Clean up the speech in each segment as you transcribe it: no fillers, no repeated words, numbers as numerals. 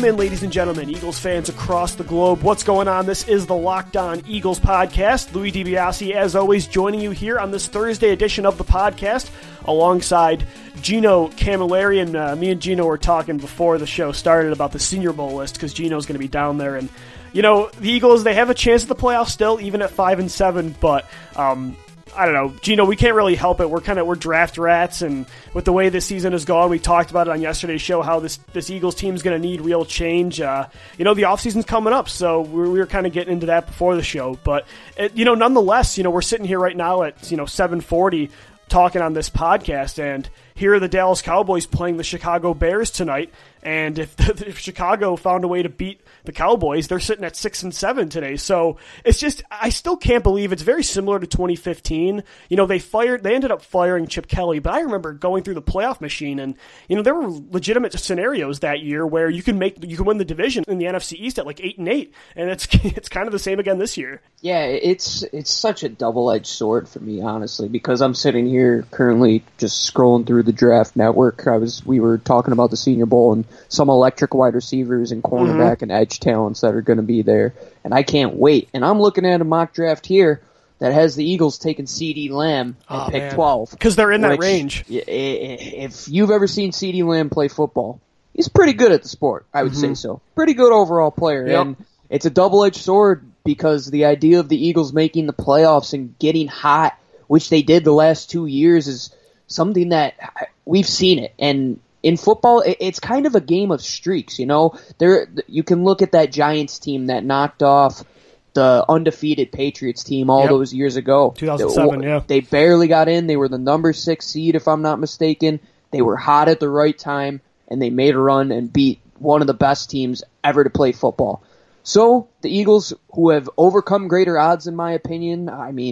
Welcome in, ladies and gentlemen, Eagles fans across the globe. What's going on? This is the Locked On Eagles podcast. Louis DiBiase, as always, joining you here on this Thursday edition of the podcast, alongside Gino Camilleri. And me and Gino were talking before the show started about the Senior Bowl list, because Gino's going to be down there. And, you know, the Eagles, they have a chance at the playoffs still, even at 5-7, but I don't know, Gino, we can't really help it. We're draft rats, and with the way this season has gone, we talked about it on yesterday's show, how this Eagles team's going to need real change. The offseason's coming up, so we were kind of getting into that before the show. But, nonetheless, we're sitting here right now at, 7:40 talking on this podcast, and here are the Dallas Cowboys playing the Chicago Bears tonight. And if Chicago found a way to beat the Cowboys, they're sitting at 6-7 today. So it's just, I still can't believe it's very similar to 2015. They ended up firing Chip Kelly, but I remember going through the playoff machine, and there were legitimate scenarios that year where you can win the division in the NFC East at like 8-8, and it's kind of the same again this year. Yeah, it's such a double-edged sword for me, honestly, because I'm sitting here currently just scrolling through the Draft Network. We were talking about the Senior Bowl and some electric wide receivers and cornerback and edge talents that are going to be there, and I can't wait. And I'm looking at a mock draft here that has the Eagles taking CeeDee Lamb at pick 12. Because they're in that range. If you've ever seen CeeDee Lamb play football, he's pretty good at the sport, I would say so. Pretty good overall player. Yep. And it's a double-edged sword because the idea of the Eagles making the playoffs and getting hot, which they did the last 2 years, is something that we've seen it. And in football, it's kind of a game of streaks, You can look at that Giants team that knocked off the undefeated Patriots team all those years ago. 2007, yeah. They barely got in. They were the number 6 seed, if I'm not mistaken. They were hot at the right time, and they made a run and beat one of the best teams ever to play football. So the Eagles, who have overcome greater odds, in my opinion,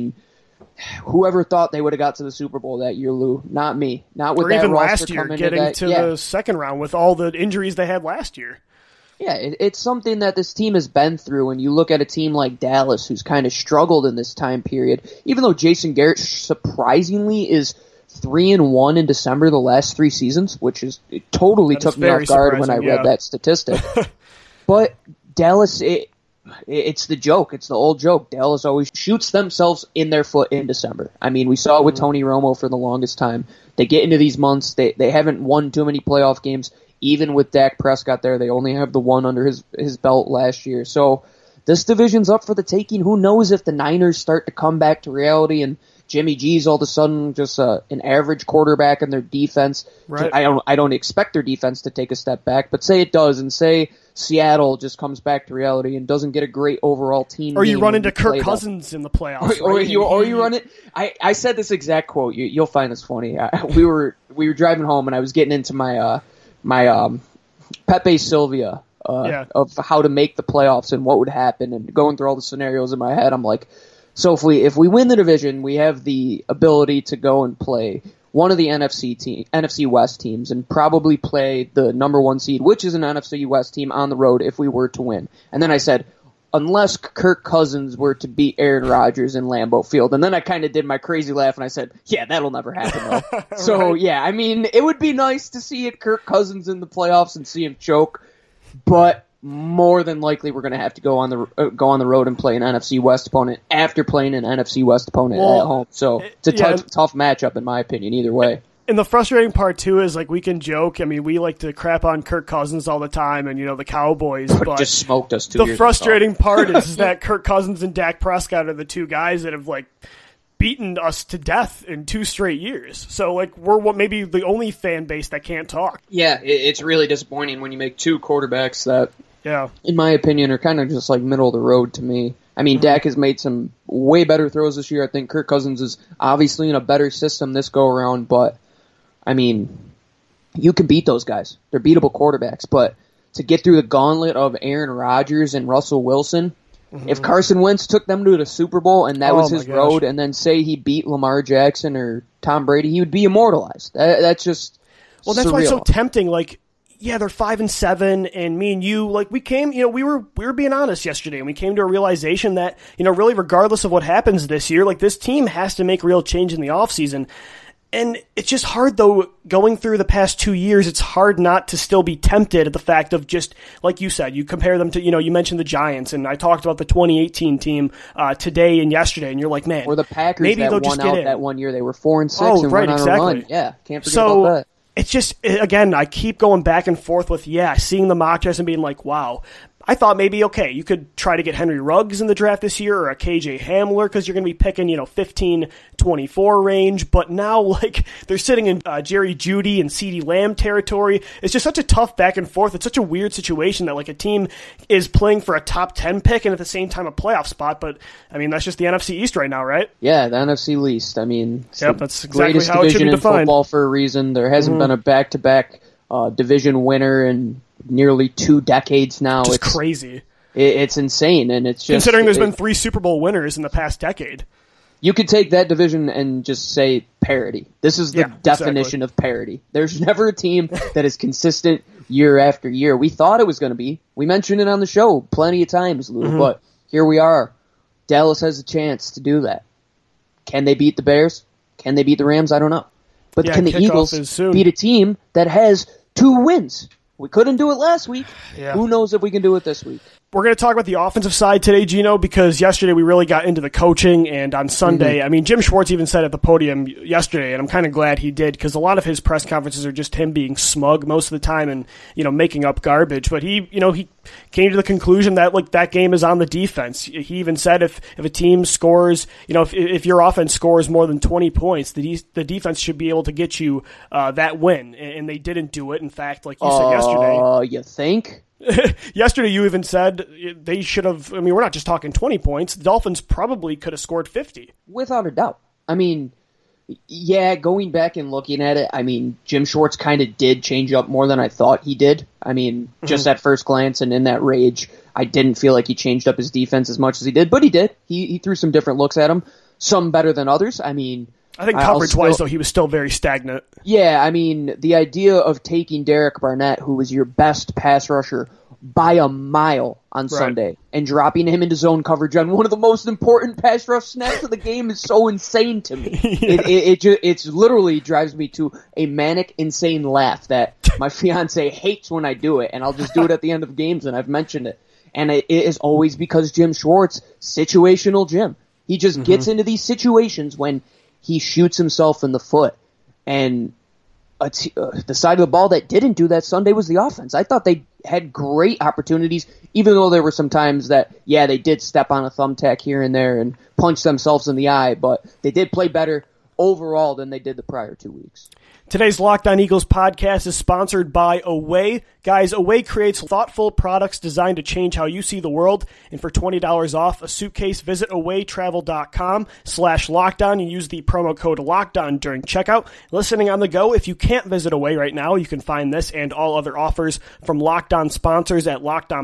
whoever thought they would have got to the Super Bowl that year, Lou? Not me. Not with or that even roster last year, getting to the second round with all the injuries they had last year. Yeah, it's something that this team has been through, and you look at a team like Dallas, who's kind of struggled in this time period, even though Jason Garrett surprisingly is 3-1 in December the last 3 seasons, which it totally took me off guard when I read that statistic. But Dallas, it's the joke. It's the old joke. Dallas always shoots themselves in their foot in December. I mean, we saw it with Tony Romo for the longest time. They get into these months. They haven't won too many playoff games. Even with Dak Prescott there, they only have the one under his belt last year. So this division's up for the taking. Who knows if the Niners start to come back to reality and Jimmy G's all of a sudden just an average quarterback in their defense. Right. I don't expect their defense to take a step back, but say it does, and say Seattle just comes back to reality and doesn't get a great overall team. Or you run into Kirk Cousins in the playoffs. Or you run it. I said this exact quote. You'll find this funny. We were driving home, and I was getting into my Pepe Sylvia of how to make the playoffs and what would happen, and going through all the scenarios in my head. I'm like, so if we win the division, we have the ability to go and play one of the NFC West teams and probably play the number 1 seed, which is an NFC West team, on the road if we were to win. And then I said, unless Kirk Cousins were to beat Aaron Rodgers in Lambeau Field. And then I kind of did my crazy laugh and I said, yeah, that'll never happen though. Right. So yeah, I mean, it would be nice to see Kirk Cousins in the playoffs and see him choke, but more than likely we're going to have to go on the road and play an NFC West opponent after playing an NFC West opponent at home. So it's a tough matchup in my opinion either way. And the frustrating part too is, like, we can joke. I mean, we like to crap on Kirk Cousins all the time, and the Cowboys. But just smoked us 2 years ago. The frustrating part is that Kirk Cousins and Dak Prescott are the two guys that have beaten us to death in 2 straight years. So we're maybe the only fan base that can't talk. Yeah, it's really disappointing when you make 2 quarterbacks that, in my opinion, are kind of just middle of the road to me. I mean, Dak has made some way better throws this year. I think Kirk Cousins is obviously in a better system this go around, but I mean, you can beat those guys. They're beatable quarterbacks, but to get through the gauntlet of Aaron Rodgers and Russell Wilson, if Carson Wentz took them to the Super Bowl and that was his road, and then say he beat Lamar Jackson or Tom Brady, he would be immortalized. That's just that's surreal. Why it's so tempting. They're 5-7, and me and you, we came, we were being honest yesterday, and we came to a realization that, really regardless of what happens this year, this team has to make real change in the offseason. And it's just hard, though, going through the past 2 years, it's hard not to still be tempted at the fact of just, like you said, you compare them to, you mentioned the Giants, and I talked about the 2018 team today and yesterday, and you're like, man, or the Packers maybe that they'll won just get out in. that 1 year. They were 4-6 and went on a run. Yeah, can't forget about that. It's just, again, I keep going back and forth with, seeing the mock drafts and being like, wow. I thought maybe, okay, you could try to get Henry Ruggs in the draft this year or a KJ Hamler because you're going to be picking, 15-24 range. But now, like, they're sitting in Jerry Jeudy and CeeDee Lamb territory. It's just such a tough back and forth. It's such a weird situation that, like, a team is playing for a top 10 pick and at the same time a playoff spot. But, I mean, that's just the NFC East right now, right? Yeah, the NFC least. I mean, that's exactly greatest how it should division be in defined. Football for a reason. There hasn't been a back-to-back division winner in nearly 2 decades now. It's crazy. It's insane, and it's just... Considering there's been 3 Super Bowl winners in the past decade. You could take that division and just say parity. This is the definition of parity. There's never a team that is consistent year after year. We thought it was going to be. We mentioned it on the show plenty of times, Lou, but here we are. Dallas has a chance to do that. Can they beat the Bears? Can they beat the Rams? I don't know. But can the Eagles beat a team that has 2 wins? We couldn't do it last week. Yeah. Who knows if we can do it this week? We're going to talk about the offensive side today, Gino, because yesterday we really got into the coaching, and on Sunday, I mean, Jim Schwartz even said at the podium yesterday, and I'm kind of glad he did, because a lot of his press conferences are just him being smug most of the time and, making up garbage. But he came to the conclusion that, like, that game is on the defense. He even said if a team scores, if your offense scores more than 20 points, the defense should be able to get you that win, and they didn't do it. In fact, like you said yesterday. You think? Yesterday, you even said they should have. I mean, we're not just talking 20 points. The Dolphins probably could have scored 50. Without a doubt. I mean, going back and looking at it, I mean, Jim Schwartz kind of did change up more than I thought he did. I mean, just at first glance and in that rage, I didn't feel like he changed up his defense as much as he did, but he did. He threw some different looks at him, some better than others. I mean, I think coverage-wise, though, he was still very stagnant. Yeah, I mean, the idea of taking Derek Barnett, who was your best pass rusher by a mile on Sunday, and dropping him into zone coverage on one of the most important pass rush snaps of the game is so insane to me. It literally drives me to a manic, insane laugh that my fiance hates when I do it, and I'll just do it at the end of games, and I've mentioned it. And it is always because Jim Schwartz, situational Jim. He just gets into these situations when he shoots himself in the foot. And the side of the ball that didn't do that Sunday was the offense. I thought they had great opportunities, even though there were some times that, they did step on a thumbtack here and there and punch themselves in the eye, but they did play better overall than they did the prior 2 weeks. Today's Locked On Eagles podcast is sponsored by Away. Guys, Away creates thoughtful products designed to change how you see the world. And for $20 off a suitcase, visit awaytravel.com/lockdown and use the promo code LOCKDOWN during checkout. Listening on the go, if you can't visit Away right now, you can find this and all other offers from Locked On sponsors at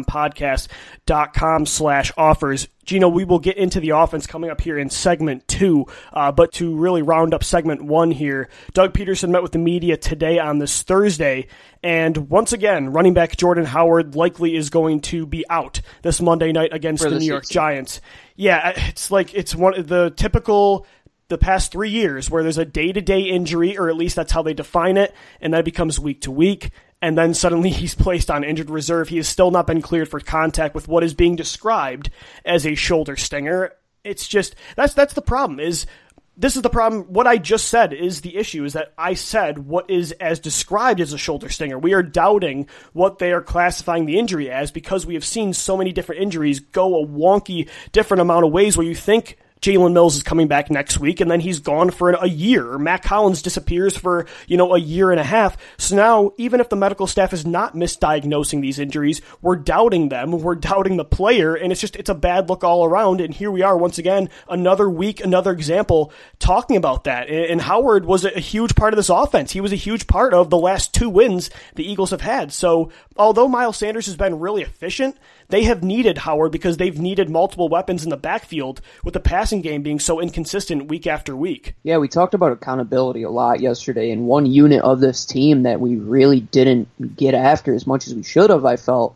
LockedOnPodcast.com/offers. Gino, we will get into the offense coming up here in segment 2, but to really round up segment 1 here, Doug Peterson met with the media today on this Thursday, and once again, running back Jordan Howard likely is going to be out this Monday night against the New York Giants. Yeah, it's like it's one of the typical the past 3 years where there's a day-to-day injury, or at least that's how they define it, and then it becomes week-to-week. And then suddenly he's placed on injured reserve. He has still not been cleared for contact with what is being described as a shoulder stinger. It's just, that's the problem, this is the problem. What I just said is the issue, is that I said what is as described as a shoulder stinger. We are doubting what they are classifying the injury as because we have seen so many different injuries go a wonky different amount of ways where you think Jalen Mills is coming back next week, and then he's gone for a year. Or Matt Collins disappears for, a year and a half. So now, even if the medical staff is not misdiagnosing these injuries, we're doubting them. We're doubting the player, and it's a bad look all around. And here we are, once again, another week, another example, talking about that. And Howard was a huge part of this offense. He was a huge part of the last 2 wins the Eagles have had. So, although Miles Sanders has been really efficient, they have needed Howard because they've needed multiple weapons in the backfield with the passing game being so inconsistent week after week. Yeah, we talked about accountability a lot yesterday, and one unit of this team that we really didn't get after as much as we should have, I felt,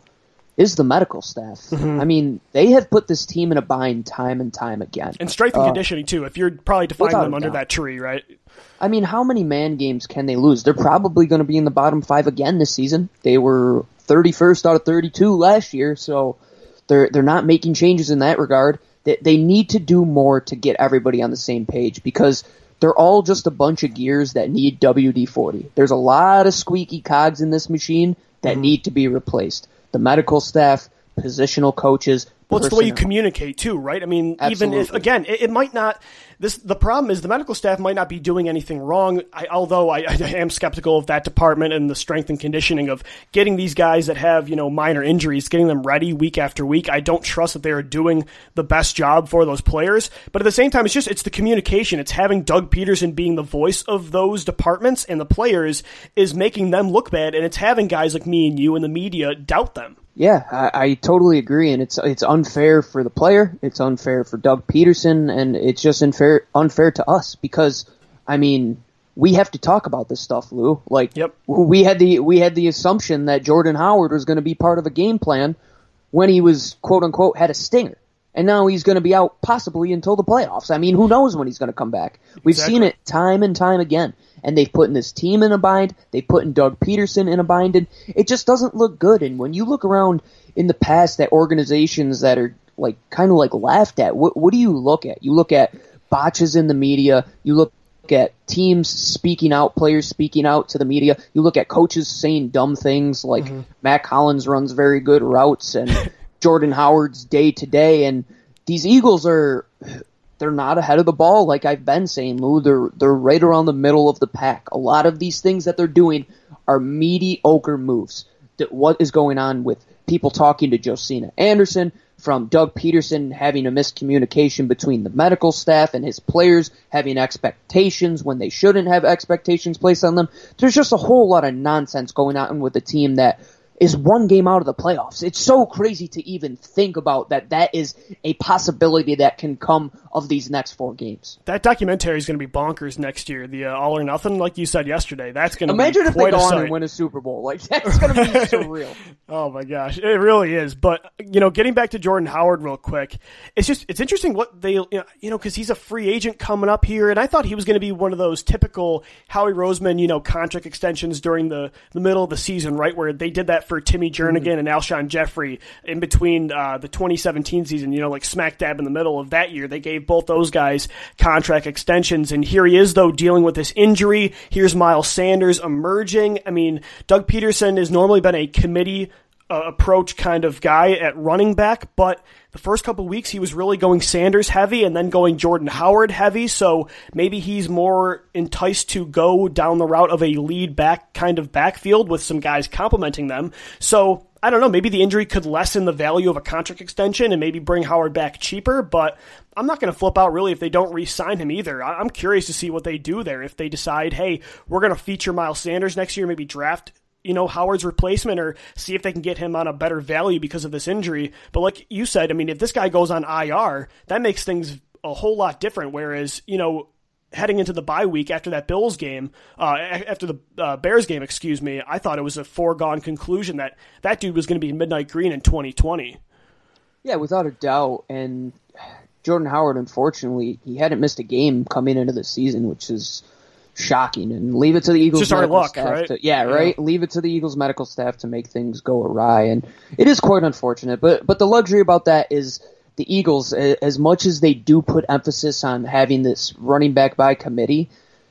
is the medical staff. I mean, they have put this team in a bind time and time again. And strength and conditioning, too, if you're probably defining them under that tree, right? I mean, how many man games can they lose? They're probably going to be in the bottom 5 again this season. They were 31st out of 32 last year, so they're not making changes in that regard. They need to do more to get everybody on the same page because they're all just a bunch of gears that need WD-40. There's a lot of squeaky cogs in this machine that need to be replaced. The medical staff, positional coaches. Well, it's the way you communicate too, right? I mean, Absolutely. even if, again, it might not, the problem is the medical staff might not be doing anything wrong, although I am skeptical of that department and the strength and conditioning of getting these guys that have, minor injuries, getting them ready week after week. I don't trust that they are doing the best job for those players. But at the same time, it's the communication. It's having Doug Peterson being the voice of those departments and the players is making them look bad, and it's having guys like me and you and the media doubt them. Yeah, I totally agree, and it's unfair for the player, it's unfair for Doug Peterson, and it's just unfair to us because, I mean, we have to talk about this stuff, Lou. Like, we had the assumption that Jordan Howard was going to be part of a game plan when he was quote unquote had a stinger, and now he's going to be out possibly until the playoffs. I mean, who knows when he's going to come back? We've seen it time and time again. And they've put in this team in a bind. They put in Doug Peterson in a bind. And it just doesn't look good. And when you look around in the past at organizations that are kind of laughed at, what do you look at? You look at botches in the media. You look at teams speaking out, players speaking out to the media. You look at coaches saying dumb things like Matt Collins runs very good routes and Jordan Howard's day to day. And these Eagles they're not ahead of the ball like I've been saying, Lou. They're right around the middle of the pack. A lot of these things that they're doing are mediocre moves. What is going on with people talking to Josina Anderson, from Doug Peterson having a miscommunication between the medical staff and his players, having expectations when they shouldn't have expectations placed on them. There's just a whole lot of nonsense going on with the team that is one game out of the playoffs. It's so crazy to even think about that is a possibility that can come of these next 4 games. That documentary is going to be bonkers next year. The All or Nothing, like you said yesterday, that's going to imagine be if they go on sight. and win a Super Bowl. That's going to be surreal. Oh my gosh, it really is. But getting back to Jordan Howard real quick, it's interesting what they because he's a free agent coming up here, and I thought he was going to be one of those typical Howie Roseman contract extensions during the middle of the season, right, where they did that for Timmy Jernigan and Alshon Jeffrey in between the 2017 season, like smack dab in the middle of that year. They gave both those guys contract extensions, and here he is, though, dealing with this injury. Here's Miles Sanders emerging. I mean, Doug Peterson has normally been a committee approach kind of guy at running back, but the first couple of weeks he was really going Sanders heavy and then going Jordan Howard heavy, so maybe he's more enticed to go down the route of a lead back kind of backfield with some guys complementing them. So I don't know, maybe the injury could lessen the value of a contract extension and maybe bring Howard back cheaper, but I'm not going to flip out really if they don't re-sign him either. I'm curious to see what they do there. If they decide, hey, we're going to feature Miles Sanders next year, maybe draft Howard's replacement, or see if they can get him on a better value because of this injury. But like you said, I mean, if this guy goes on IR, that makes things a whole lot different. Whereas, heading into the bye week after that Bills game, after the Bears game, I thought it was a foregone conclusion that dude was going to be Midnight Green in 2020. Yeah, without a doubt. And Jordan Howard, unfortunately, he hadn't missed a game coming into the season, which is shocking, and leave it to the Eagles just our medical luck, staff right? Right. Leave it to the Eagles medical staff to make things go awry, and it is quite unfortunate. But the luxury about that is the Eagles, as much as they do put emphasis on having this running back by committee,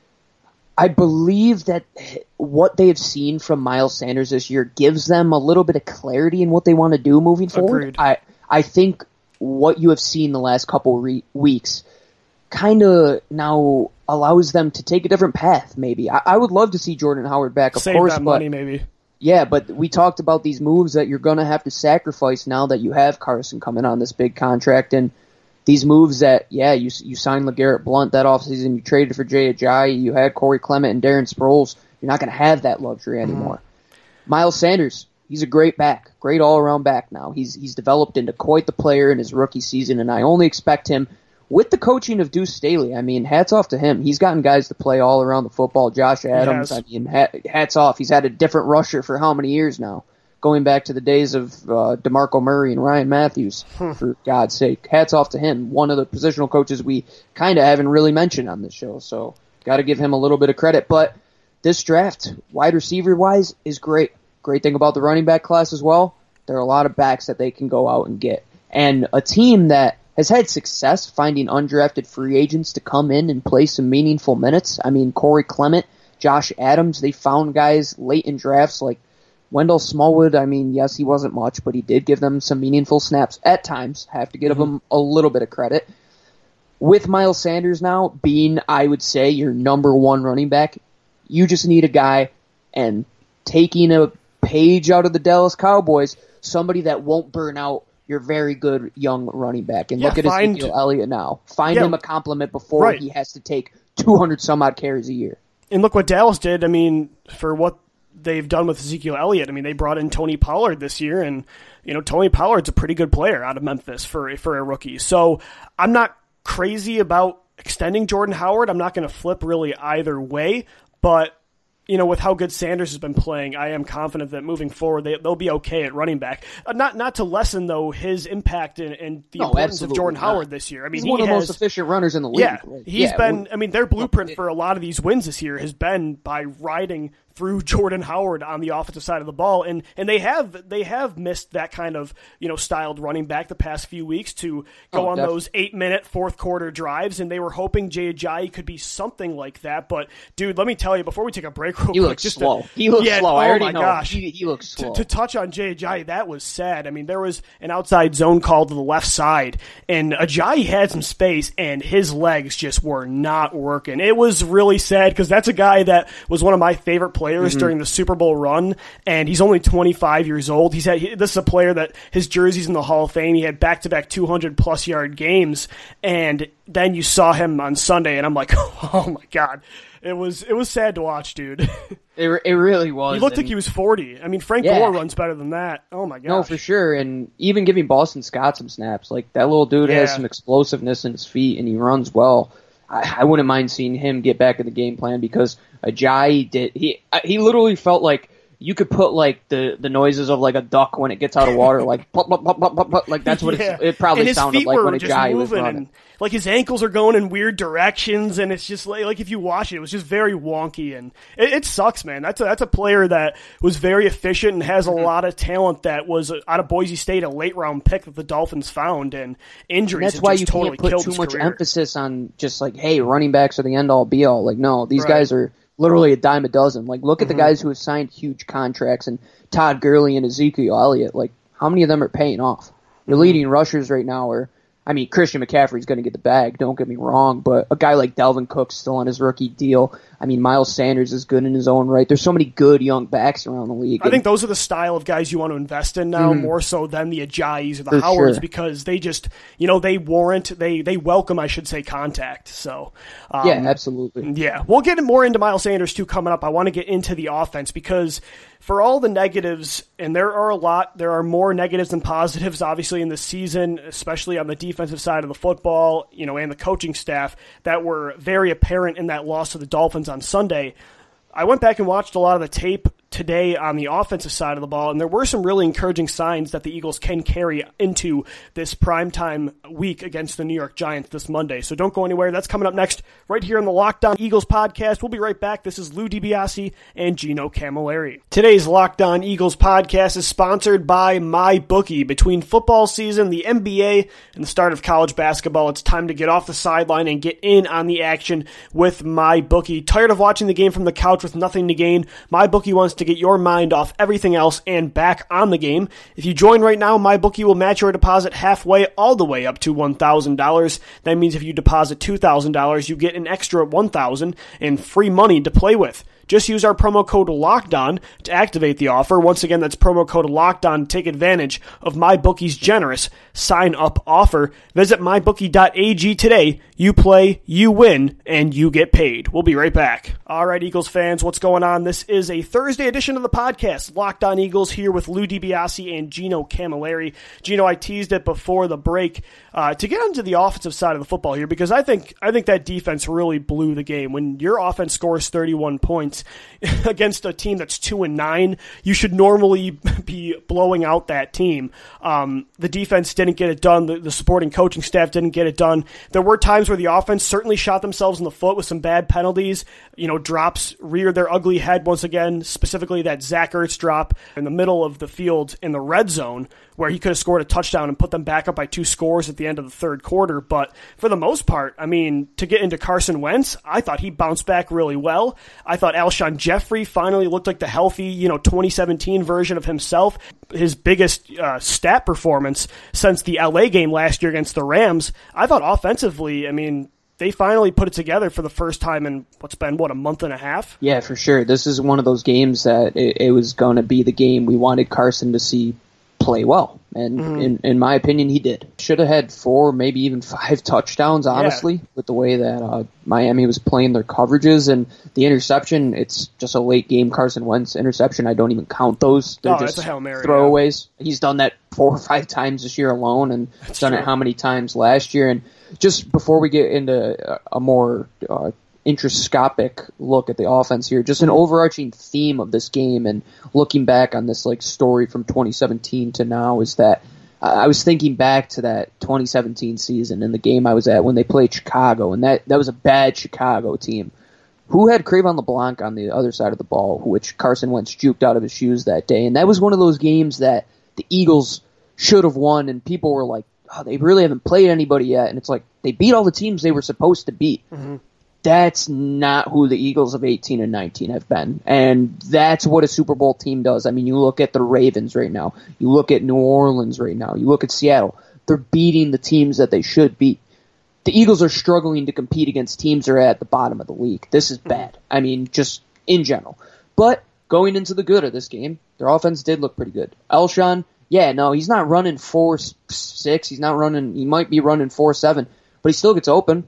I believe that what they have seen from Miles Sanders this year gives them a little bit of clarity in what they want to do moving forward. Agreed. I think what you have seen the last couple weeks kind of now allows them to take a different path, maybe. I would love to see Jordan Howard back, of Save course. That money, maybe. Yeah, but we talked about these moves that you're going to have to sacrifice now that you have Carson coming on this big contract, and these moves that, you signed LeGarrette Blount that offseason, you traded for Jay Ajayi, you had Corey Clement and Darren Sproles. You're not going to have that luxury anymore. Miles Sanders, he's a great back, great all-around back now. He's developed into quite the player in his rookie season, and I only expect him, with the coaching of Deuce Staley, I mean, hats off to him. He's gotten guys to play all around the football. Josh Adams, I mean, hats off. He's had a different rusher for how many years now? going back to the days of DeMarco Murray and Ryan Matthews, for God's sake. Hats off to him, one of the positional coaches we kind of haven't really mentioned on this show, so got to give him a little bit of credit. But this draft, wide receiver-wise, is great. Great thing about the running back class as well, there are a lot of backs that they can go out and get. And a team that has had success finding undrafted free agents to come in and play some meaningful minutes. I mean, Corey Clement, Josh Adams, they found guys late in drafts like Wendell Smallwood. I mean, yes, he wasn't much, but he did give them some meaningful snaps at times. Have to give him a little bit of credit. With Miles Sanders now being, I would say, your number one running back, you just need a guy, and taking a page out of the Dallas Cowboys, somebody that won't burn out your very good young running back. And look at Ezekiel Elliott now. Find him a compliment before he has to take 200 some odd carries a year. And look what Dallas did. I mean, for what they've done with Ezekiel Elliott. I mean, they brought in Tony Pollard this year, and Tony Pollard's a pretty good player out of Memphis for a rookie. So I'm not crazy about extending Jordan Howard. I'm not going to flip really either way, but with how good Sanders has been playing, I am confident that moving forward they'll be okay at running back. Not to lessen, though, his impact and the importance of Jordan Howard this year. I mean, he's one of the most efficient runners in the league. Yeah, he's been. I mean, their blueprint for a lot of these wins this year has been by riding through Jordan Howard on the offensive side of the ball, and they have missed that kind of styled running back the past few weeks to go on those 8-minute fourth quarter drives, and they were hoping Jay Ajayi could be something like that. But dude, let me tell you before we take a break, real quick, he looks slow. I already know. Gosh, he looks slow. To touch on Jay Ajayi, that was sad. I mean, there was an outside zone call to the left side, and Ajayi had some space, and his legs just were not working. It was really sad because that's a guy that was one of my favorite players during the Super Bowl run, and he's only 25 years old. This is a player that his jersey's in the Hall of Fame. He had back-to-back 200-plus yard games, and then you saw him on Sunday, and I'm like, oh my God. It was sad to watch, dude. It really was. He looked like he was 40. I mean, Frank Gore runs better than that. Oh my gosh. No, for sure. And even giving Boston Scott some snaps, like that little dude has some explosiveness in his feet, and he runs well. I wouldn't mind seeing him get back in the game plan because Ajayi did. He literally felt like you could put like the noises of like a duck when it gets out of water, like plop, plop, plop, plop, plop, plop, like that's what it probably sounded like when Ajayi was running. And, like his ankles are going in weird directions, and it's just like if you watch it, it was just very wonky, and it sucks, man. That's a player that was very efficient and has a lot of talent that was out of Boise State, a late round pick that the Dolphins found, and injuries. And that's why you totally can't put too much emphasis on just like, hey, running backs are the end all be all. Like, no, these guys are literally a dime a dozen. Like, look at the guys who have signed huge contracts, and Todd Gurley and Ezekiel Elliott. Like, how many of them are paying off? Your leading rushers right now are. I mean, Christian McCaffrey's going to get the bag, don't get me wrong, but a guy like Dalvin Cook's still on his rookie deal. I mean, Miles Sanders is good in his own right. There's so many good young backs around the league. I think those are the style of guys you want to invest in now, more so than the Ajayis or the Howards, because they just, they warrant, they welcome, I should say, contact. So, yeah, absolutely. Yeah, we'll get more into Miles Sanders, too, coming up. I want to get into the offense because for all the negatives, and there are a lot, there are more negatives than positives, obviously, in the season, especially on the defensive side of the football, and the coaching staff that were very apparent in that loss to the Dolphins on Sunday. I went back and watched a lot of the tape today on the offensive side of the ball, and there were some really encouraging signs that the Eagles can carry into this primetime week against the New York Giants this Monday. So don't go anywhere. That's coming up next right here on the Locked On Eagles podcast. We'll be right back. This is Lou DiBiase and Gino Camilleri. Today's Locked On Eagles podcast is sponsored by MyBookie. Between football season, the NBA, and the start of college basketball, it's time to get off the sideline and get in on the action with MyBookie. Tired of watching the game from the couch with nothing to gain? MyBookie wants to get your mind off everything else and back on the game. If you join right now, MyBookie will match your deposit halfway all the way up to $1,000. That means if you deposit $2,000, you get an extra $1,000 in free money to play with. Just use our promo code LOCKEDON to activate the offer. Once again, that's promo code LOCKEDON to take advantage of MyBookie's generous sign-up offer. Visit mybookie.ag today. You play, you win, and you get paid. We'll be right back. All right, Eagles fans, what's going on? This is a Thursday edition of the podcast. Locked On Eagles here with Lou DiBiase and Gino Camilleri. Gino, I teased it before the break to get onto the offensive side of the football here, because I think that defense really blew the game. When your offense scores 31 points against a team that's 2-9, you should normally be blowing out that team. The defense didn't get it done. The supporting coaching staff didn't get it done. There were times where the offense certainly shot themselves in the foot with some bad penalties. Drops reared their ugly head once again, specifically that Zach Ertz drop in the middle of the field in the red zone, where he could have scored a touchdown and put them back up by 2 scores at the end of the third quarter. But for the most part, to get into Carson Wentz, I thought he bounced back really well. I thought Alshon Jeffrey finally looked like the healthy, 2017 version of himself. His biggest stat performance since the LA game last year against the Rams. I thought offensively, they finally put it together for the first time in what's been, a month and a half? Yeah, for sure. This is one of those games that it was going to be the game we wanted Carson to see play well. And in my opinion, he did. Should have had 4, maybe even 5 touchdowns, honestly, with the way that Miami was playing their coverages. And the interception, it's just a late game Carson Wentz interception. I don't even count those. They're just a Hail Mary, throwaways. Yeah. He's done that 4 or 5 times this year alone, and done it how many times last year. And just before we get into a more introscopic look at the offense here, just an overarching theme of this game and looking back on this story from 2017 to now is that I was thinking back to that 2017 season and the game I was at when they played Chicago, and that was a bad Chicago team who had Cravon LeBlanc on the other side of the ball, which Carson Wentz juked out of his shoes that day. And that was one of those games that the Eagles should have won, and people were like, oh, they really haven't played anybody yet. And it's like, they beat all the teams they were supposed to beat. Mm-hmm. That's not who the Eagles of 18 and 19 have been. And that's what a Super Bowl team does. You look at the Ravens right now. You look at New Orleans right now. You look at Seattle. They're beating the teams that they should beat. The Eagles are struggling to compete against teams that are at the bottom of the league. This is bad. Just in general. But going into the good of this game, their offense did look pretty good. Alshon, he's not running 4.6. He might be running 4.7. But he still gets open.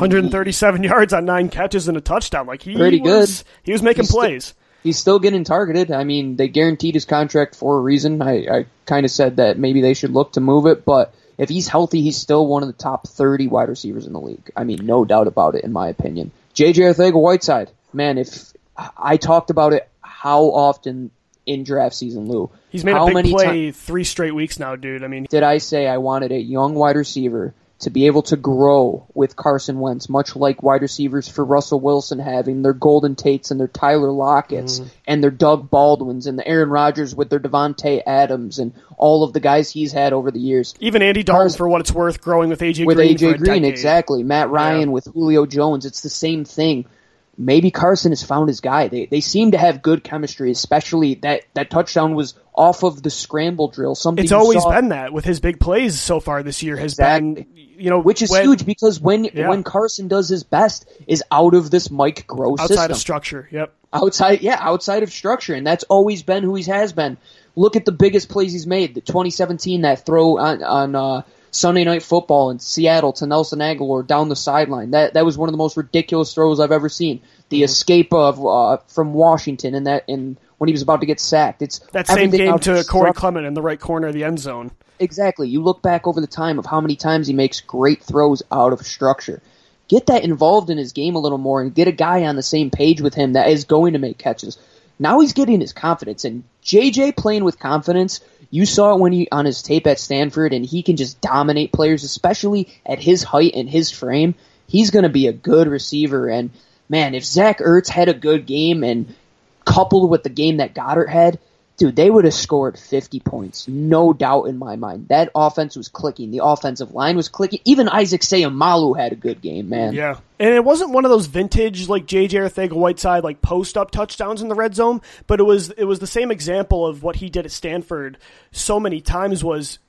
137 yards on 9 catches and a touchdown. Pretty good. He was making plays. He's still getting targeted. They guaranteed his contract for a reason. I kind of said that maybe they should look to move it. But if he's healthy, he's still one of the top 30 wide receivers in the league. No doubt about it, in my opinion. J.J. Arcega-Whiteside. Man, if I talked about it how often in draft season, Lou. He's made a big play 3 straight weeks now, dude. Did I say I wanted a young wide receiver to be able to grow with Carson Wentz, much like wide receivers for Russell Wilson having their Golden Tates and their Tyler Lockett's and their Doug Baldwins and the Aaron Rodgers with their Devontae Adams and all of the guys he's had over the years. Even Andy Dalton, for what it's worth, growing with A.J. Green. With A.J. Green, exactly. Matt Ryan with Julio Jones. It's the same thing. Maybe Carson has found his guy. They seem to have good chemistry, especially that touchdown was off of the scramble drill. It's always been that with his big plays so far this year has been, which is huge because when Carson does his best is out of this Mike Groh outside system. Of structure. Yep. Outside of structure, and that's always been who he has been. Look at the biggest plays he's made. The 2017 that throw on Sunday Night Football in Seattle to Nelson Aguilar down the sideline. That was one of the most ridiculous throws I've ever seen. The escape of from Washington and when he was about to get sacked. It's that same game to Corey Clement in the right corner of the end zone. Exactly. You look back over the time of how many times he makes great throws out of structure. Get that involved in his game a little more and get a guy on the same page with him that is going to make catches. Now he's getting his confidence, and JJ playing with confidence. You saw it when he on his tape at Stanford, and he can just dominate players, especially at his height and his frame. He's going to be a good receiver, and man, if Zach Ertz had a good game and coupled with the game that Goddard had, dude, they would have scored 50 points. No doubt in my mind. That offense was clicking. The offensive line was clicking. Even Isaac Seumalo had a good game, man. Yeah. And it wasn't one of those vintage, J.J. Arcega-Whiteside, post-up touchdowns in the red zone, but it was the same example of what he did at Stanford so many times was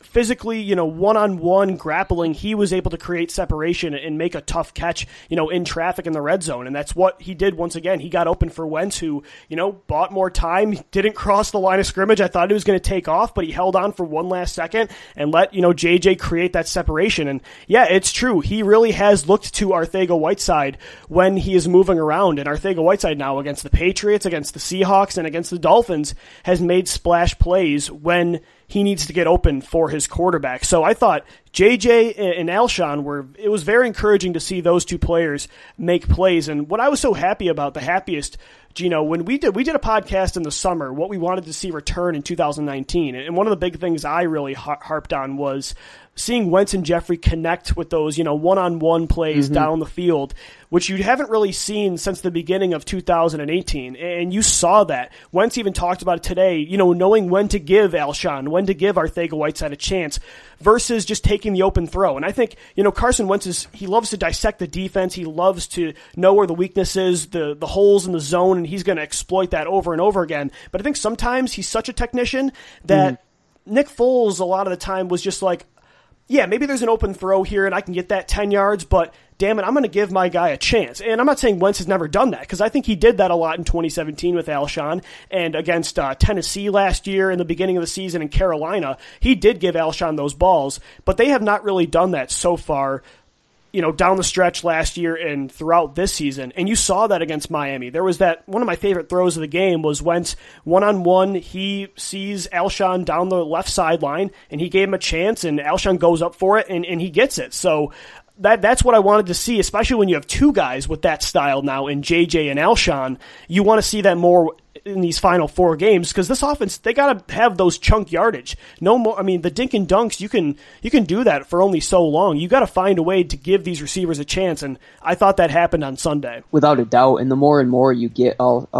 physically, one-on-one grappling, he was able to create separation and make a tough catch, in traffic in the red zone. And that's what he did once again. He got open for Wentz, who, bought more time, didn't cross the line of scrimmage. I thought he was going to take off, but he held on for one last second and let, JJ create that separation. And yeah, it's true. He really has looked to Arcega-Whiteside when he is moving around. And Arcega-Whiteside now against the Patriots, against the Seahawks, and against the Dolphins has made splash plays when he needs to get open for his quarterback. So I thought JJ and Alshon it was very encouraging to see those two players make plays. And what I was so happy about, the happiest, Gino, when we did a podcast in the summer, what we wanted to see return in 2019. And one of the big things I really harped on was seeing Wentz and Jeffrey connect with those, one-on-one plays down the field, which you haven't really seen since the beginning of 2018. And you saw that. Wentz even talked about it today, knowing when to give Alshon, when to give Arcega-Whiteside a chance versus just taking the open throw. And I think, Carson Wentz he loves to dissect the defense. He loves to know where the weakness is, the holes in the zone, and he's going to exploit that over and over again. But I think sometimes he's such a technician that Nick Foles a lot of the time was just like, yeah, maybe there's an open throw here and I can get that 10 yards, but damn it, I'm going to give my guy a chance. And I'm not saying Wentz has never done that, because I think he did that a lot in 2017 with Alshon, and against Tennessee last year in the beginning of the season in Carolina, he did give Alshon those balls, but they have not really done that so far, down the stretch last year and throughout this season. And you saw that against Miami. There was that, one of my favorite throws of the game was Wentz one-on-one, he sees Alshon down the left sideline, and he gave him a chance, and Alshon goes up for it, and he gets it. So that's what I wanted to see, especially when you have two guys with that style now in JJ and Alshon. You want to see that more in these final four games, because this offense, they got to have those chunk yardage. No more. I mean, the dink and dunks, you can do that for only so long. You got to find a way to give these receivers a chance, and I thought that happened on Sunday. Without a doubt, and the more and more you get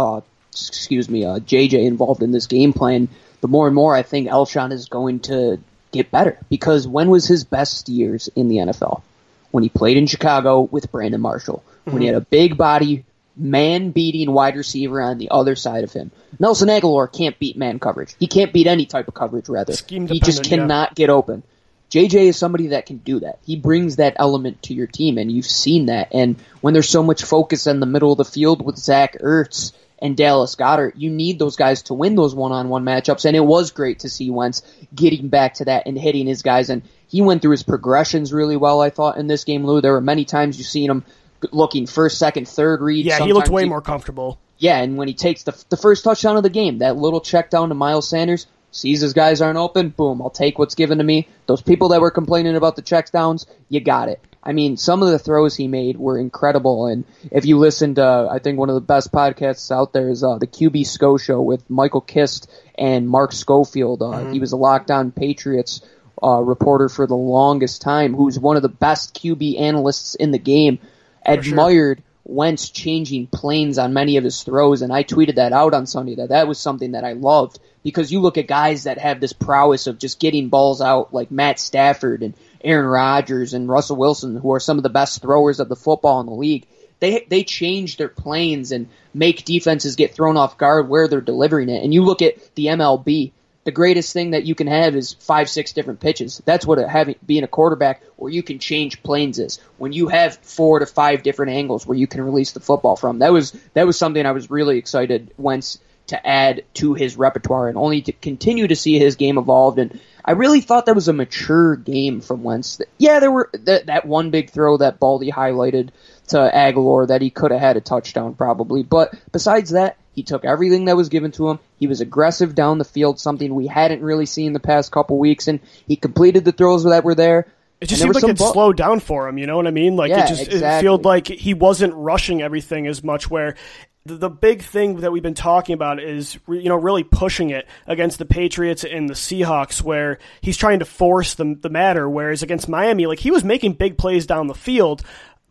JJ involved in this game plan, the more and more I think Alshon is going to get better. Because when was his best years in the NFL? When he played in Chicago with Brandon Marshall, when he had a big body, man-beating wide receiver on the other side of him. Nelson Aguilar can't beat man coverage. He can't beat any type of coverage, rather. He just cannot get open. JJ is somebody that can do that. He brings that element to your team, and you've seen that. And when there's so much focus in the middle of the field with Zach Ertz and Dallas Goedert, you need those guys to win those one-on-one matchups. And it was great to see Wentz getting back to that and hitting his guys. And he went through his progressions really well, I thought, in this game, Lou. There were many times you've seen him looking first, second, third read. Yeah, he looked way more comfortable. Yeah, and when he takes the first touchdown of the game, that little check down to Miles Sanders, sees his guys aren't open, boom, I'll take what's given to me. Those people that were complaining about the check downs, you got it. I mean, some of the throws he made were incredible, and if you listened to, I think one of the best podcasts out there is the QB SCO show with Michael Kist and Mark Schofield. He was a Locked On Patriots reporter for the longest time, who's one of the best QB analysts in the game, admired Wentz changing planes on many of his throws, and I tweeted that out on Sunday, that was something that I loved, because you look at guys that have this prowess of just getting balls out, like Matt Stafford and Aaron Rodgers and Russell Wilson, who are some of the best throwers of the football in the league. They change their planes and make defenses get thrown off guard where they're delivering it. And you look at the MLB, the greatest thing that you can have is 5-6 different pitches. That's what being a quarterback where you can change planes is. When you have 4 to 5 different angles where you can release the football from. That was something I was really excited Wentz to add to his repertoire, and only to continue to see his game evolved. And I really thought that was a mature game from Wentz. Yeah, there were that one big throw that Baldy highlighted to Aguilar that he could have had a touchdown probably. But besides that, he took everything that was given to him. He was aggressive down the field, something we hadn't really seen the past couple weeks, and he completed the throws that were there. It just seemed like it slowed down for him, you know what I mean? Like, yeah, it felt like he wasn't rushing everything as much, where the big thing that we've been talking about is, really pushing it against the Patriots and the Seahawks, where he's trying to force the matter, whereas against Miami, like, he was making big plays down the field,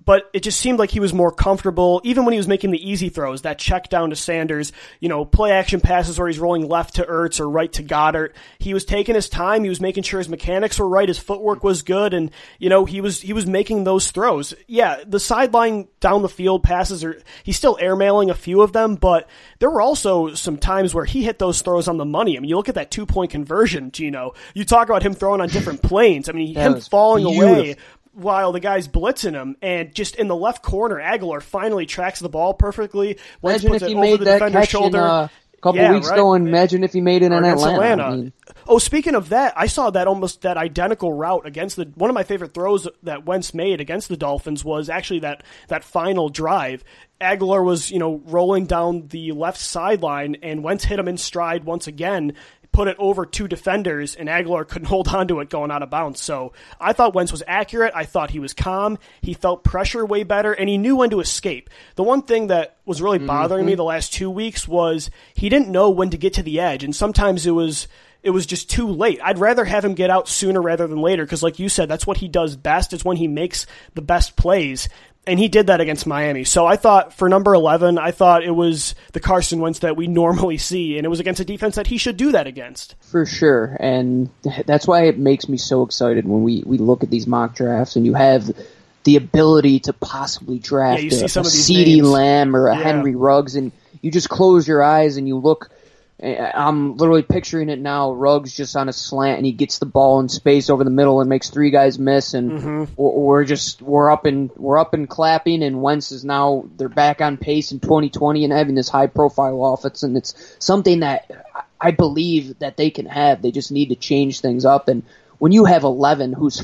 but it just seemed like he was more comfortable, even when he was making the easy throws, that check down to Sanders, play action passes where he's rolling left to Ertz or right to Goddard. He was taking his time. He was making sure his mechanics were right. His footwork was good. And, he was making those throws. Yeah, the sideline down the field passes he's still airmailing a few of them, but there were also some times where he hit those throws on the money. I mean, you look at that 2-point conversion, Gino. You talk about him throwing on different planes. I mean, him falling away while the guy's blitzing him, and just in the left corner, Aguilar finally tracks the ball perfectly. Imagine if he made that catch in a couple weeks ago, and imagine if he made it in Atlanta. I mean. Oh, speaking of that, I saw that almost that identical route against one of my favorite throws that Wentz made against the Dolphins was actually that final drive. Aguilar was, rolling down the left sideline, and Wentz hit him in stride once again, put it over 2 defenders, and Aguilar couldn't hold on to it going out of bounds. So I thought Wentz was accurate. I thought he was calm. He felt pressure way better, and he knew when to escape. The one thing that was really bothering me the last 2 weeks was he didn't know when to get to the edge, and sometimes it was just too late. I'd rather have him get out sooner rather than later, because like you said, that's what he does best. It's when he makes the best plays. And he did that against Miami. So I thought for number 11, I thought it was the Carson Wentz that we normally see, and it was against a defense that he should do that against. For sure, and that's why it makes me so excited when we look at these mock drafts and you have the ability to possibly draft a CeeDee Lamb or a Henry Ruggs, and you just close your eyes and you look. I'm literally picturing it now. Ruggs just on a slant, and he gets the ball in space over the middle and makes 3 guys miss, and we're up and clapping. And Wentz is now they're back on pace in 2020 and having this high profile offense, and it's something that I believe that they can have. They just need to change things up. And when you have 11, who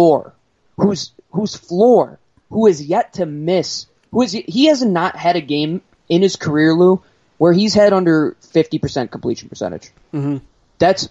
is yet to miss, he has not had a game in his career, Lou, where he's had under 50% completion percentage. Mm-hmm. That's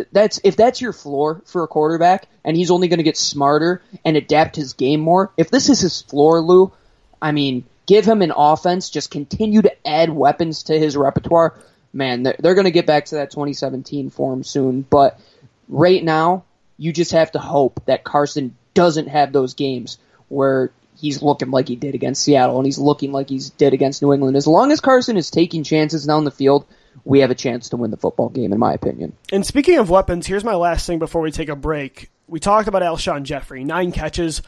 if that's your floor for a quarterback, and he's only going to get smarter and adapt his game more. If this is his floor, Lou, I mean, give him an offense, just continue to add weapons to his repertoire. Man, they're going to get back to that 2017 form soon. But right now, you just have to hope that Carson doesn't have those games where he's looking like he did against Seattle, and he's looking like he did against New England. As long as Carson is taking chances down the field, we have a chance to win the football game, in my opinion. And speaking of weapons, here's my last thing before we take a break. We talked about Alshon Jeffrey, 9 catches,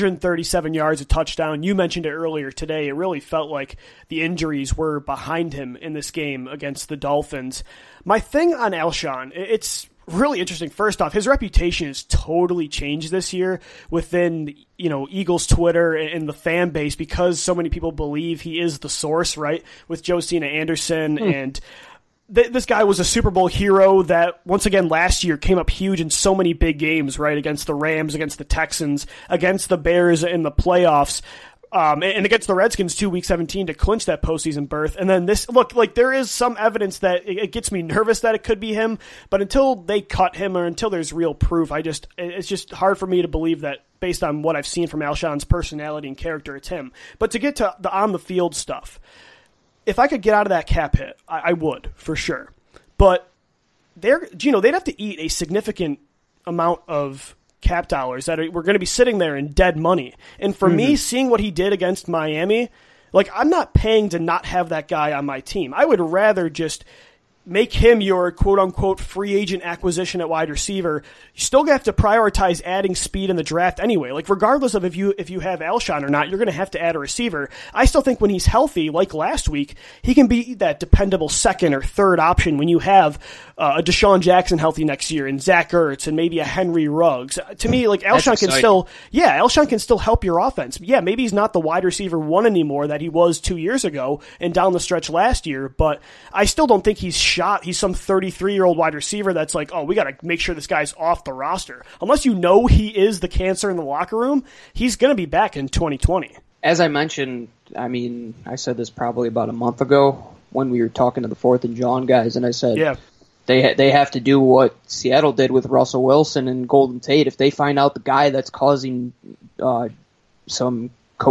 137 yards, a touchdown. You mentioned it earlier today. It really felt like the injuries were behind him in this game against the Dolphins. My thing on Alshon, it's really interesting. First off, his reputation has totally changed this year within, Eagles Twitter and the fan base, because so many people believe he is the source, right? With Josina Anderson and this guy was a Super Bowl hero that, once again, last year came up huge in so many big games, right? Against the Rams, against the Texans, against the Bears in the playoffs. And against the Redskins too, Week 17 to clinch that postseason berth. And then there is some evidence that it gets me nervous that it could be him, but until they cut him or until there's real proof, it's just hard for me to believe that based on what I've seen from Alshon's personality and character, it's him. But to get to the on the field stuff, if I could get out of that cap hit, I would for sure. But they'd have to eat a significant amount of cap dollars that were going to be sitting there in dead money. And for me, seeing what he did against Miami, I'm not paying to not have that guy on my team. I would rather just make him your quote-unquote free agent acquisition at wide receiver. You still have to prioritize adding speed in the draft anyway. Regardless of if you have Alshon or not, you're going to have to add a receiver. I still think when he's healthy, like last week, he can be that dependable second or third option when you have a Deshaun Jackson healthy next year and Zach Ertz and maybe a Henry Ruggs. To me, Alshon can still help your offense. Yeah, maybe he's not the wide receiver 1 anymore that he was 2 years ago and down the stretch last year, but I still don't think he's he's some 33-year-old wide receiver that's like, oh, we got to make sure this guy's off the roster. Unless he is the cancer in the locker room, he's going to be back in 2020. As I mentioned, I said this probably about a month ago when we were talking to the 4th and John guys, and I said they have to do what Seattle did with Russell Wilson and Golden Tate. If they find out the guy that's causing some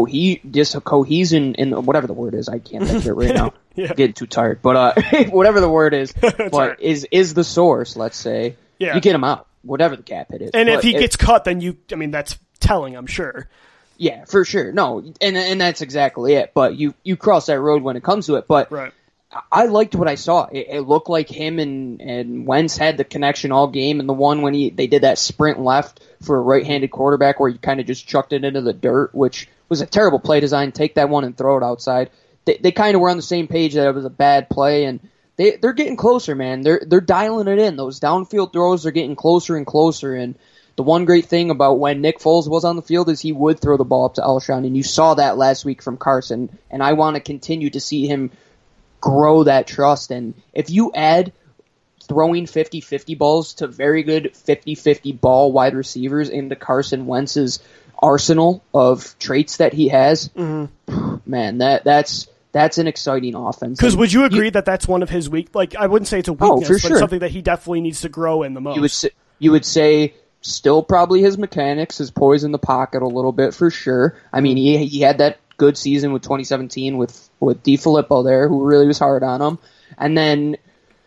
cohesion in whatever the word is, I can't think of it right now. Getting too tired, but whatever the word is, but is the source, let's say, you get him out, whatever the cap hit is. And if he gets cut, then that's telling, I'm sure. Yeah, for sure. No, and that's exactly it. But you cross that road when it comes to it. But right. I liked what I saw. It looked like him and Wentz had the connection all game. And the one when they did that sprint left for a right-handed quarterback where he kind of just chucked it into the dirt, which was a terrible play design. Take that one and throw it outside. They kind of were on the same page that it was a bad play, and they're getting closer, man. They're dialing it in. Those downfield throws are getting closer and closer. And the one great thing about when Nick Foles was on the field is he would throw the ball up to Alshon, and you saw that last week from Carson. And I want to continue to see him grow that trust. And if you add throwing 50-50 balls to very good 50-50 ball wide receivers into Carson Wentz's arsenal of traits that he has, man, that's an exciting offense. Because would you agree that that's one of his weak? Like, I wouldn't say it's a weakness, but it's something that he definitely needs to grow in the most. You would say still probably his mechanics, his poise in the pocket a little bit for sure. I mean, he had that good season with 2017 with DiFilippo there, who really was hard on him. And then,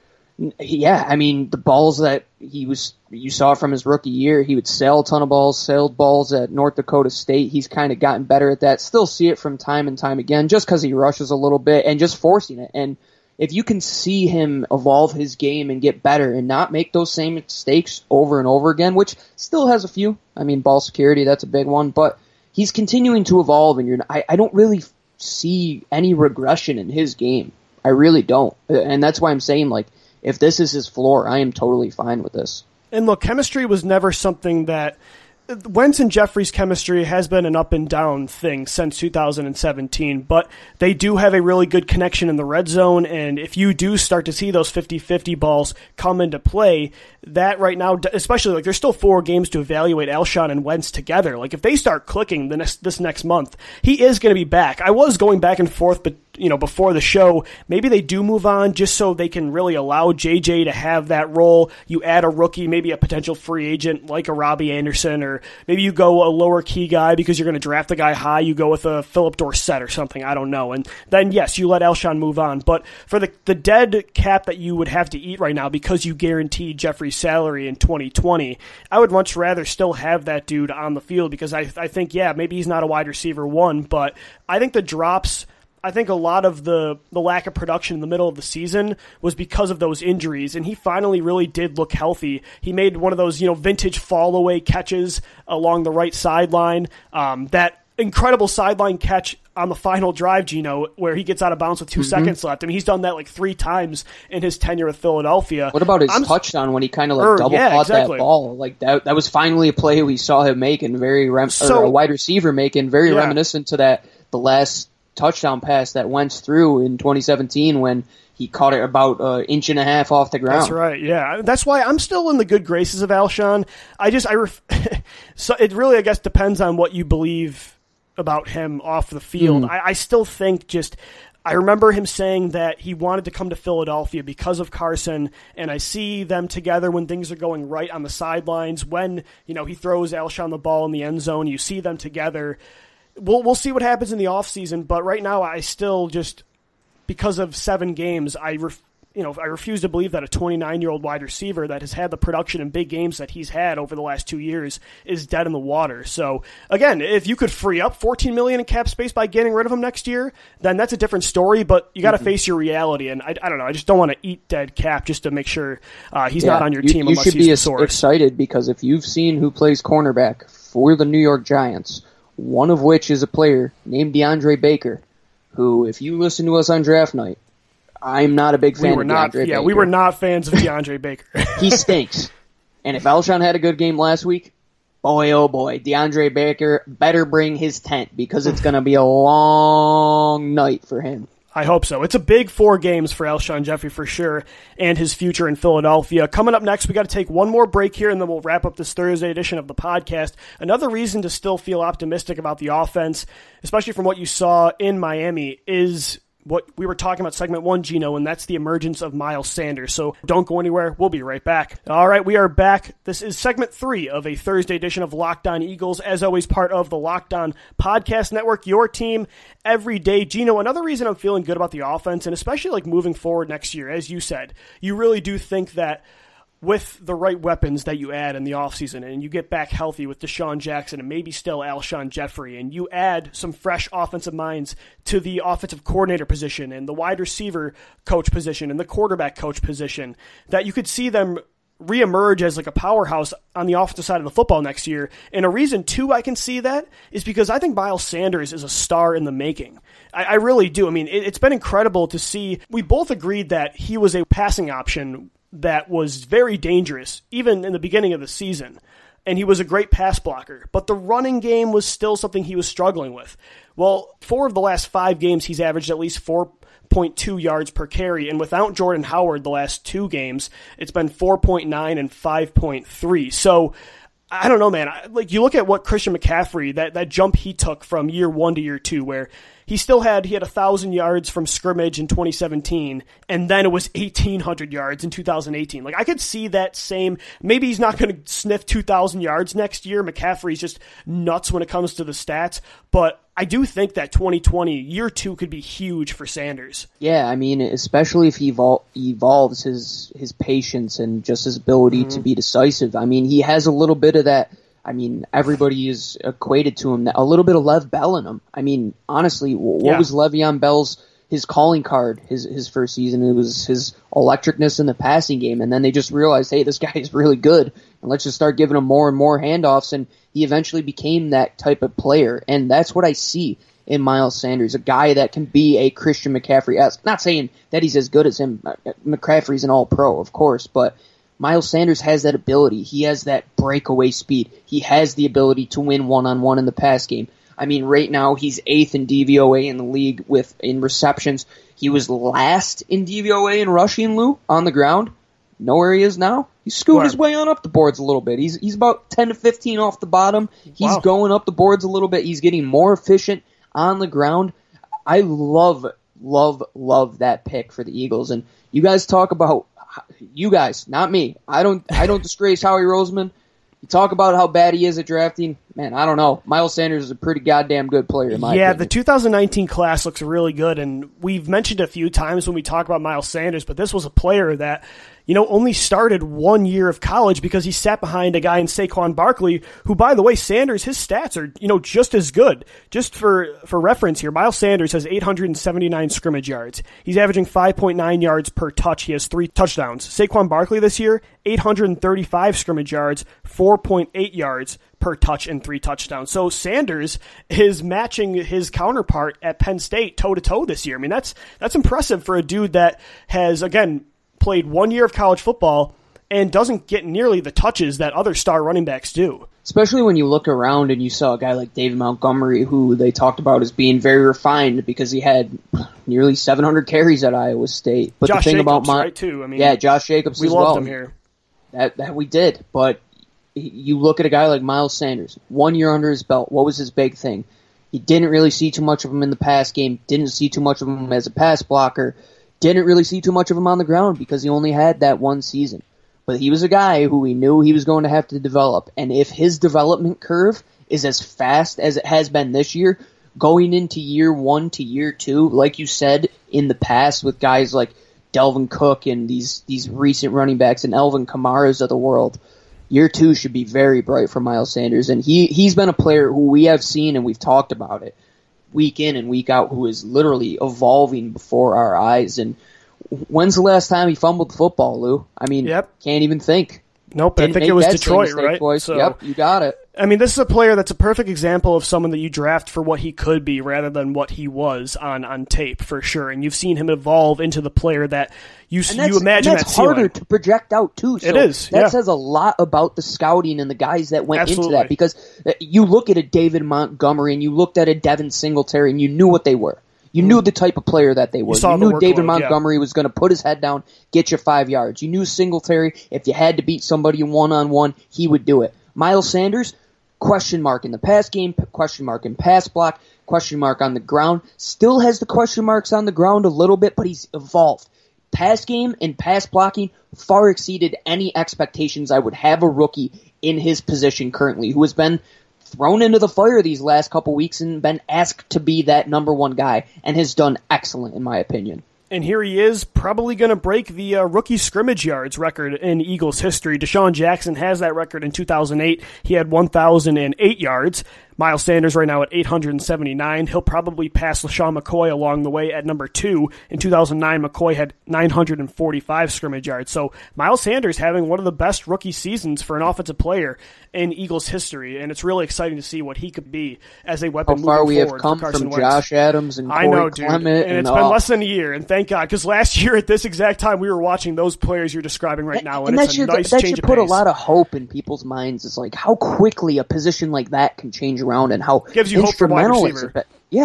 yeah, I mean, the balls that you saw from his rookie year, he would sail a ton of balls, sailed balls at North Dakota State. He's kind of gotten better at that. Still see it from time and time again, just because he rushes a little bit and just forcing it. And if you can see him evolve his game and get better and not make those same mistakes over and over again, which still has a few. I mean, ball security, that's a big one, but he's continuing to evolve, and I don't really see any regression in his game. I really don't. And that's why I'm saying, like, if this is his floor, I am totally fine with this. And look, chemistry was never something that Wentz and Jeffrey's chemistry has been an up and down thing since 2017, but they do have a really good connection in the red zone, and if you do start to see those 50-50 balls come into play, that right now, especially, like, there's still 4 games to evaluate Alshon and Wentz together. Like, if they start clicking this next month, he is going to be back. I was going back and forth, but before the show, maybe they do move on just so they can really allow JJ to have that role. You add a rookie, maybe a potential free agent like a Robbie Anderson, or maybe you go a lower key guy because you're going to draft a guy high. You go with a Philip Dorsett or something. I don't know. And then, yes, you let Alshon move on. But for the dead cap that you would have to eat right now because you guaranteed Jeffrey's salary in 2020, I would much rather still have that dude on the field because I think, yeah, maybe he's not a wide receiver one, but I think the drops... I think a lot of the lack of production in the middle of the season was because of those injuries, and he finally really did look healthy. He made one of those, vintage fall-away catches along the right sideline. That incredible sideline catch on the final drive, Gino, where he gets out of bounds with 2 seconds left. I mean, he's done that like 3 times in his tenure with Philadelphia. What about his touchdown when he kind of like double caught that ball? Like that was finally a play we saw him make, and or a wide receiver making, very reminiscent to the last touchdown pass that Wentz threw in 2017 when he caught it about an inch and a half off the ground. That's right, yeah. That's why I'm still in the good graces of Alshon. So it really, I guess, depends on what you believe about him off the field. I still think I remember him saying that he wanted to come to Philadelphia because of Carson, and I see them together when things are going right on the sidelines. When, he throws Alshon the ball in the end zone, you see them together. We'll see what happens in the offseason, but right now I still just, because of 7 games, I refuse to believe that a 29-year-old wide receiver that has had the production in big games that he's had over the last 2 years is dead in the water. So, again, if you could free up $14 million in cap space by getting rid of him next year, then that's a different story, but you got to face your reality, and I don't know, I just don't want to eat dead cap just to make sure he's not on your team unless he's the source. You should be excited because if you've seen who plays cornerback for the New York Giants, one of which is a player named DeAndre Baker, who, if you listen to us on draft night, I'm not a big fan of DeAndre Baker. Yeah, we were not fans of DeAndre Baker. He stinks. And if Alshon had a good game last week, boy, oh boy, DeAndre Baker better bring his tent because it's going to be a long night for him. I hope so. It's a big 4 games for Alshon Jeffrey for sure, and his future in Philadelphia. Coming up next, we got to take one more break here, and then we'll wrap up this Thursday edition of the podcast. Another reason to still feel optimistic about the offense, especially from what you saw in Miami, is what we were talking about segment 1, Gino, and that's the emergence of Miles Sanders. So don't go anywhere. We'll be right back. All right, we are back. This is segment 3 of a Thursday edition of Locked On Eagles, as always part of the Locked On Podcast Network, your team every day. Gino, another reason I'm feeling good about the offense, and especially like moving forward next year, as you said, you really do think that with the right weapons that you add in the offseason, and you get back healthy with Deshaun Jackson and maybe still Alshon Jeffrey, and you add some fresh offensive minds to the offensive coordinator position and the wide receiver coach position and the quarterback coach position, that you could see them reemerge as like a powerhouse on the offensive side of the football next year. And a reason, too, I can see that is because I think Miles Sanders is a star in the making. I really do. I mean, it's been incredible to see. We both agreed that he was a passing option that was very dangerous, even in the beginning of the season. And he was a great pass blocker. But the running game was still something he was struggling with. Well, 4 of the last 5 games, he's averaged at least 4.2 yards per carry. And without Jordan Howard the last 2 games, it's been 4.9 and 5.3. So I don't know, man. Like, you look at what Christian McCaffrey, that jump he took from year 1 to year 2, where he had 1,000 yards from scrimmage in 2017, and then it was 1,800 yards in 2018. Like, I could see that same. Maybe he's not going to sniff 2,000 yards next year. McCaffrey's just nuts when it comes to the stats, but I do think that 2020 year 2 could be huge for Sanders. Yeah, I mean, especially if he evolves his patience and just his ability to be decisive. I mean, he has a little bit of that. I mean, everybody is equated to him, a little bit of Lev Bell in him. I mean, honestly, what was Le'Veon Bell's his calling card his first season? It was his electricness in the passing game, and then they just realized, hey, this guy is really good, and let's just start giving him more and more handoffs, and he eventually became that type of player, and that's what I see in Miles Sanders, a guy that can be a Christian McCaffrey-esque. Not saying that he's as good as him. McCaffrey's an all-pro, of course, but Miles Sanders has that ability. He has that breakaway speed. He has the ability to win one-on-one in the pass game. I mean, right now he's 8th in DVOA in the league in receptions. He was last in DVOA in rushing, Lou, on the ground. Know where he is now? He's scooting his way on up the boards a little bit. He's about 10 to 15 off the bottom. He's going up the boards a little bit. He's getting more efficient on the ground. I love that pick for the Eagles. And you guys talk about, you guys, not me. I don't disgrace Howie Roseman. You talk about how bad he is at drafting. Man, I don't know. Miles Sanders is a pretty goddamn good player in my opinion. Yeah, the 2019 class looks really good, and we've mentioned a few times when we talk about Miles Sanders, but this was a player that, only started 1 year of college because he sat behind a guy in Saquon Barkley, who, by the way, Sanders, his stats are, just as good. Just for reference here, Miles Sanders has 879 scrimmage yards. He's averaging 5.9 yards per touch. He has 3 touchdowns. Saquon Barkley this year, 835 scrimmage yards, 4.8 yards per touch and 3 touchdowns. So Sanders is matching his counterpart at Penn State toe-to-toe this year. I mean, that's impressive for a dude that has, again, played 1 year of college football and doesn't get nearly the touches that other star running backs do. Especially when you look around and you saw a guy like David Montgomery, who they talked about as being very refined because he had nearly 700 carries at Iowa State. But Josh the thing Jacobs, about right, too. I mean, yeah, Josh Jacobs we as loved well. him here. That we did, but you look at a guy like Miles Sanders, 1 year under his belt. What was his big thing? You didn't really see too much of him in the pass game, didn't see too much of him as a pass blocker, didn't really see too much of him on the ground because he only had that one season. But he was a guy who we knew he was going to have to develop, and if his development curve is as fast as it has been this year, going into year 1 to year 2, like you said in the past with guys like Delvin Cook and these recent running backs and Elvin Kamara's of the world, year 2 should be very bright for Miles Sanders. And he's been a player who we have seen, and we've talked about it, week in and week out, who is literally evolving before our eyes. And when's the last time he fumbled the football, Lou? I mean, Can't even think. Nope, I think it was Detroit, right? So, yep, you got it. I mean, this is a player that's a perfect example of someone that you draft for what he could be rather than what he was on tape, for sure. And you've seen him evolve into the player that you imagine that's harder to project out, too. So it is. That says a lot about the scouting and the guys that went Absolutely. into that, because you look at a David Montgomery and you looked at a Devin Singletary and you knew what they were. You knew the type of player that they were. You knew David Montgomery was going to put his head down, get you 5 yards. You knew Singletary, if you had to beat somebody one-on-one, he would do it. Miles Sanders, question mark in the pass game, question mark in pass block, question mark on the ground. Still has the question marks on the ground a little bit, but he's evolved. Pass game and pass blocking far exceeded any expectations I would have a rookie in his position currently, who has been thrown into the fire these last couple weeks and been asked to be that number 1 guy, and has done excellent in my opinion. And here he is, probably going to break the rookie scrimmage yards record in Eagles history. Deshaun Jackson has that record in 2008. He had 1,008 yards. Miles Sanders right now at 879. He'll probably pass LaShawn McCoy along the way at number 2. In 2009, McCoy had 945 scrimmage yards. So Miles Sanders having one of the best rookie seasons for an offensive player in Eagles history, and it's really exciting to see what he could be as a weapon moving forward. How far we have come from Josh Adams and Corey Clement. And it's been less than a year, and thank God, because last year at this exact time we were watching those players you're describing right now, and it's a nice change of pace. That should put a lot of hope in people's minds. It's like how quickly a position like that can change around and how gives you hope for wide receiver.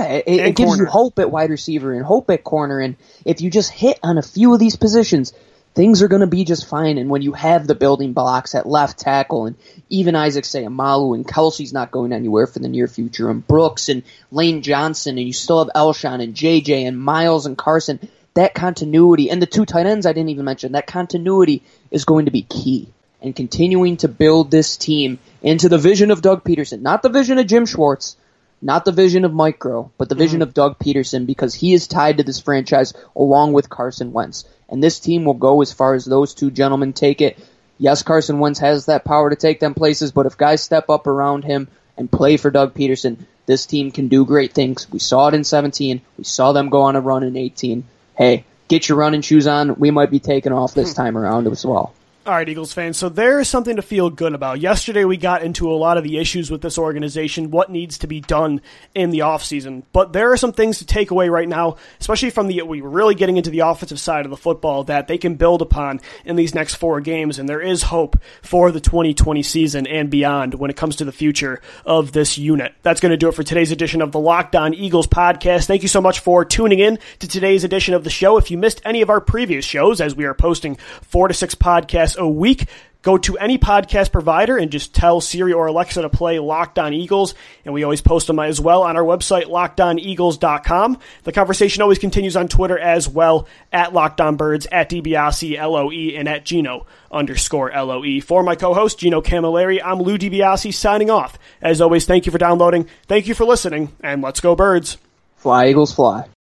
It gives you hope at wide receiver and hope at corner, and if you just hit on a few of these positions, things are going to be just fine. And when you have the building blocks at left tackle, and even Isaac Seumalo, and Kelsey's not going anywhere for the near future, and Brooks and Lane Johnson, and you still have Elshon and JJ and Miles and Carson, that continuity, and the 2 tight ends I didn't even mention, that continuity is going to be key. And continuing to build this team into the vision of Doug Peterson, not the vision of Jim Schwartz, not the vision of Mike Groh, but the vision of Doug Peterson, because he is tied to this franchise along with Carson Wentz. And this team will go as far as those 2 gentlemen take it. Yes, Carson Wentz has that power to take them places, but if guys step up around him and play for Doug Peterson, this team can do great things. We saw it in 17. We saw them go on a run in 18. Hey, get your running shoes on. We might be taking off this time around as well. All right, Eagles fans, so there is something to feel good about. Yesterday we got into a lot of the issues with this organization, what needs to be done in the offseason. But there are some things to take away right now, especially from we were really getting into the offensive side of the football that they can build upon in these next 4 games, and there is hope for the 2020 season and beyond when it comes to the future of this unit. That's going to do it for today's edition of the Locked On Eagles podcast. Thank you so much for tuning in to today's edition of the show. If you missed any of our previous shows, as we are posting 4 to 6 podcasts a week, go to any podcast provider and just tell Siri or Alexa to play Locked On Eagles, and we always post them as well on our website, LockedOnEagles.com. The conversation always continues on Twitter as well, at LockedOnBirds, at DiBiase, LOE, and at Gino_LOE. For my co-host, Gino Camilleri, I'm Lou DiBiase signing off. As always, thank you for downloading, thank you for listening, and let's go Birds. Fly, Eagles, fly.